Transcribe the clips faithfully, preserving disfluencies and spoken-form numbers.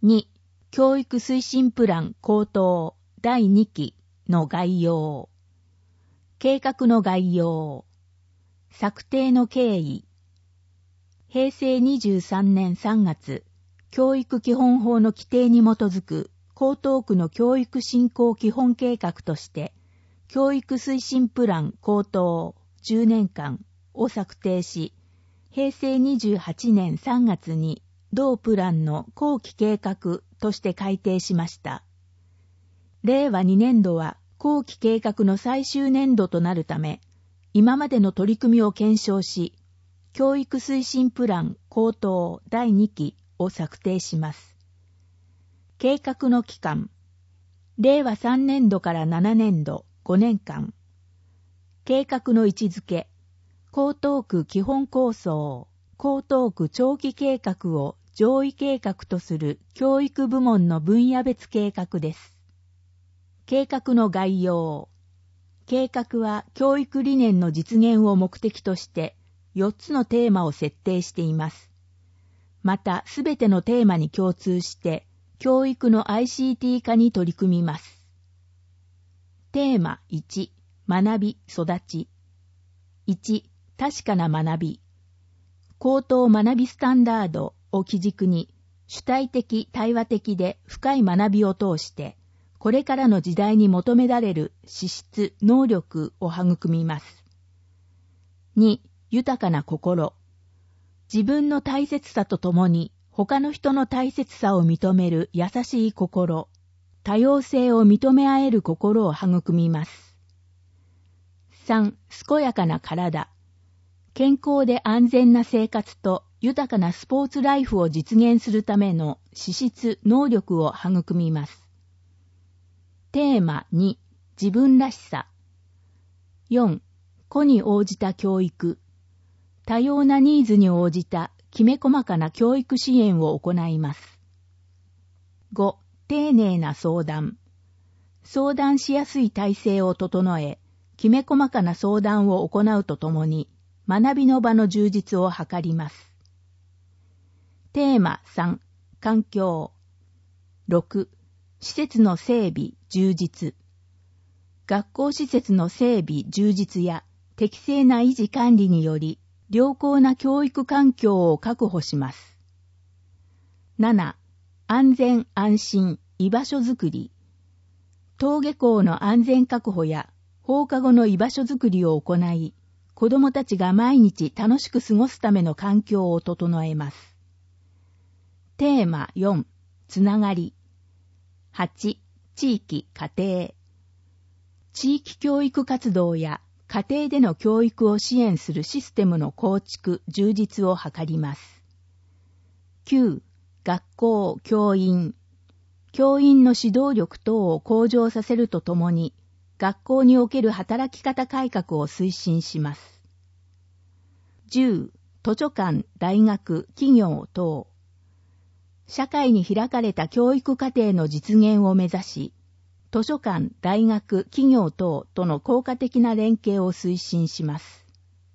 に、教育推進プラン公答だいにきの概要。計画の概要。策定の経緯。へいせいにじゅうさんねんさんがつ、教育基本法の規定に基づく江東区の教育振興基本計画として、教育推進プラン公答じゅうねんかんを策定し、へいせいにじゅうはちねんさんがつに同プランの後期計画として改定しました。れいわにねんどは後期計画の最終年度となるため、今までの取り組みを検証し、教育推進プラン公答だいにきを策定します。計画の期間、れいわさんねんどからななねんどごねんかん。計画の位置づけ、江東区基本構想、江東区長期計画を上位計画とする教育部門の分野別計画です。計画の概要。計画は教育理念の実現を目的としてよっつのテーマを設定しています。また、すべてのテーマに共通して教育の アイシーティー 化に取り組みます。テーマいち、学び、育ち。いち、確かな学び。高等学びスタンダードを基軸に主体的、対話的で深い学びを通して、これからの時代に求められる資質、能力を育みます。に、豊かな心。自分の大切さとともに他の人の大切さを認める優しい心、多様性を認め合える心を育みます。さん、健やかな体。健康で安全な生活と豊かなスポーツライフを実現するための資質、能力を育みます。テーマに、自分らしさ。よん、個に応じた教育。多様なニーズに応じたきめ細かな教育支援を行います。ご、丁寧な相談。相談しやすい体制を整え、きめ細かな相談を行うとともに、学びの場の充実を図ります。テーマさん、環境。ろく、施設の整備、充実。学校施設の整備、充実や適正な維持管理により、良好な教育環境を確保します。なな、安全安心、居場所づくり。登下校の安全確保や放課後の居場所づくりを行い、子どもたちが毎日楽しく過ごすための環境を整えます。テーマよん、つながり。はち、地域、家庭。地域教育活動や家庭での教育を支援するシステムの構築、充実を図ります。きゅう、学校、教員。教員の指導力等を向上させるとともに、学校における働き方改革を推進します。じゅう、図書館、大学、企業等。社会に開かれた教育課程の実現を目指し、図書館、大学、企業等との効果的な連携を推進します。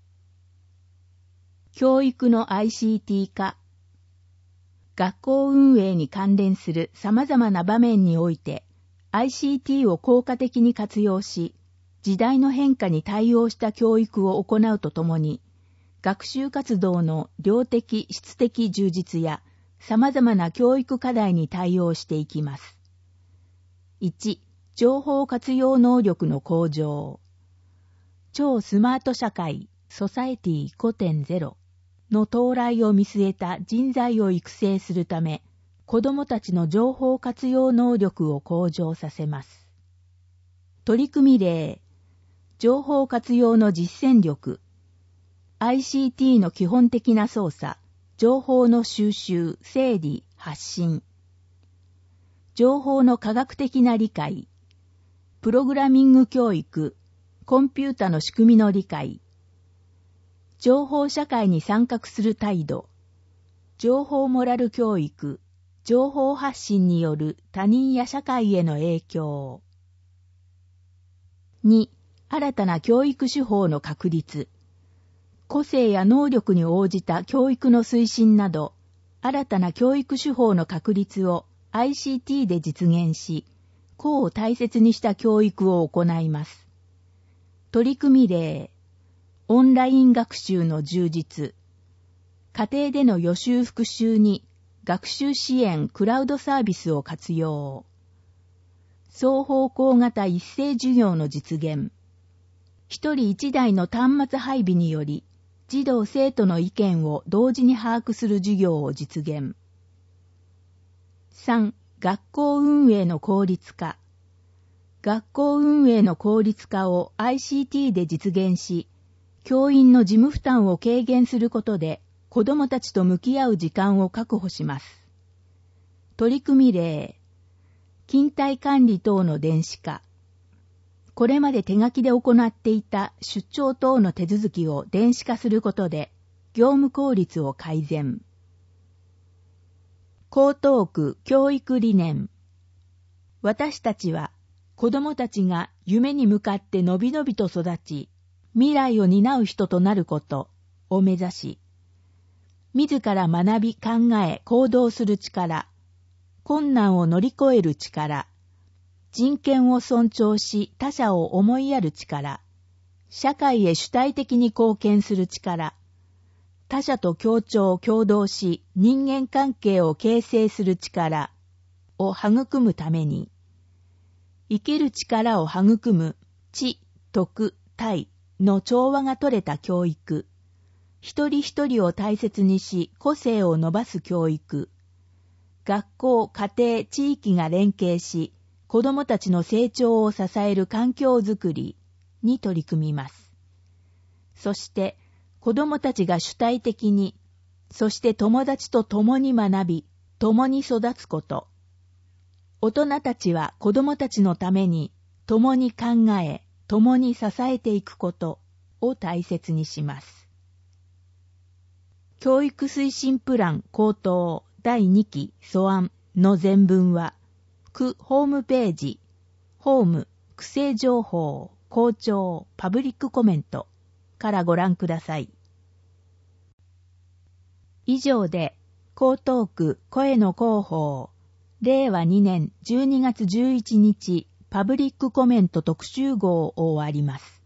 教育の アイシーティー 化。学校運営に関連する様々な場面において、アイシーティー を効果的に活用し、時代の変化に対応した教育を行うとともに、学習活動の量的、質的充実や、様々な教育課題に対応していきます。いち、情報活用能力の向上。超スマート社会、ソサエティ ごてんゼロ の到来を見据えた人材を育成するため、子どもたちの情報活用能力を向上させます。取り組み例、情報活用の実践力、アイシーティー の基本的な操作、情報の収集、整理、発信。情報の科学的な理解。プログラミング教育、コンピュータの仕組みの理解。情報社会に参画する態度。情報モラル教育、情報発信による他人や社会への影響。に、新たな教育手法の確立。個性や能力に応じた教育の推進など、新たな教育手法の確立をアイシーティー で実現し、個を大切にした教育を行います。取り組み例、オンライン学習の充実、家庭での予習復習に学習支援クラウドサービスを活用、双方向型一斉授業の実現、一人一台の端末配備により、児童生徒の意見を同時に把握する授業を実現。さん. 学校運営の効率化。学校運営の効率化を アイシーティー で実現し、教員の事務負担を軽減することで、子どもたちと向き合う時間を確保します。取り組み例、勤怠管理等の電子化。これまで手書きで行っていた出張等の手続きを電子化することで、業務効率を改善。江東区教育理念。私たちは、子どもたちが夢に向かってのびのびと育ち、未来を担う人となることを目指し、自ら学び考え行動する力、困難を乗り越える力、人権を尊重し他者を思いやる力、社会へ主体的に貢献する力、他者と協調協働し人間関係を形成する力を育むために、生きる力を育む知、徳、体の調和が取れた教育、一人一人を大切にし個性を伸ばす教育、学校、家庭、地域が連携し、子どもたちの成長を支える環境づくりに取り組みます。そして、子どもたちが主体的に、そして友達と共に学び、共に育つこと。大人たちは子どもたちのために、共に考え、共に支えていくことを大切にします。教育推進プラン高等だいにき素案の全文は、区ホームページ、ホーム、区政情報、校長、パブリックコメントからご覧ください。以上で、江東区声の広報、れいわにねんじゅうにがつじゅういちにちパブリックコメント特集号を終わります。